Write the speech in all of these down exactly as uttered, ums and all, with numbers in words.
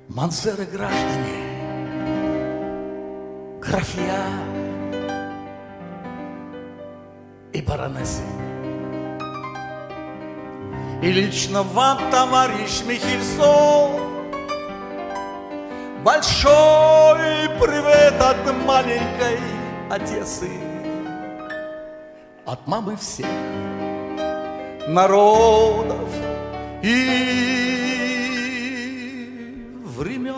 Мансеры, граждане, графья и баронессы. И лично вам, товарищ Михельсон, большой привет от маленькой Одессы, от мамы всех народов и времен.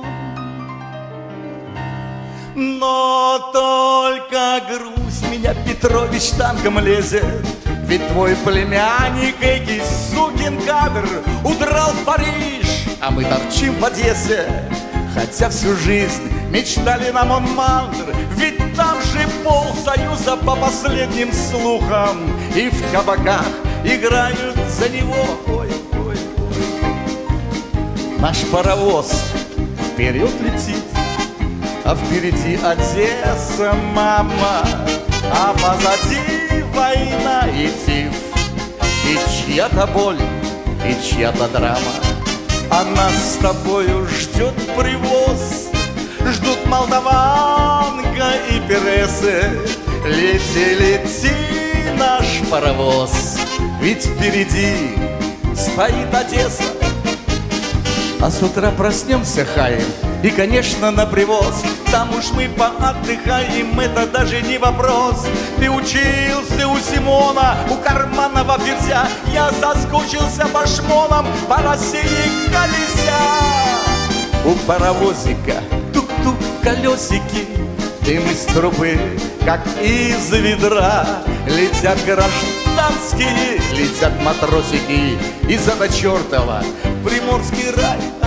Но только грусть меня, Петрович, танком лезет, ведь твой племянник, эки сукин кадр, удрал в Париж, а мы торчим в Одессе. Хотя всю жизнь мечтали на Монмартр, ведь там же полсоюза по последним слухам, и в кабаках играют за него. Ой, ой, ой. Наш паровоз вперед летит, а впереди Одесса, мама, а позади война и тиф, и чья-то боль, и чья-то драма. А нас с тобою ждет привоз, ждут молдаванка и пересы. Лети, лети, наш паровоз, ведь впереди стоит Одесса. А с утра проснемся, хаем, и, конечно, на привоз. Там уж мы поотдыхаем, это даже не вопрос. Ты учился у Симона, у Карманова вертя, я соскучился по шмонам, по России колеся. У паровозика тук-тук колесики, дым из трубы, как из ведра. Летят гражданские, летят матросики, и за до чертова приморский рай.